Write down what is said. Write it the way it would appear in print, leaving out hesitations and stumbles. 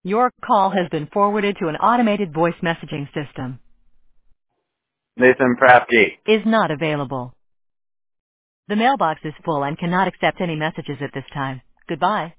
Your call has been forwarded to an automated voice messaging system. Nathan Prafke. Is not available. The mailbox is full and cannot accept any messages at this time. Goodbye.